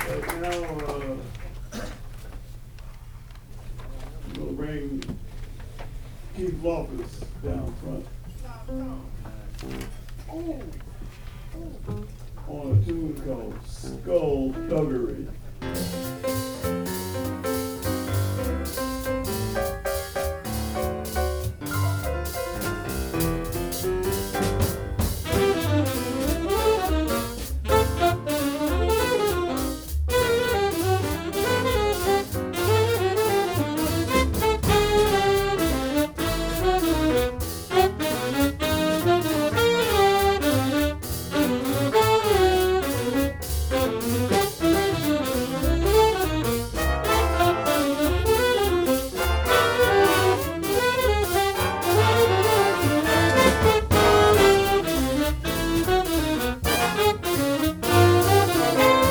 Right now, we'll bring Keith Loftus down front on a tune called Skullduggery.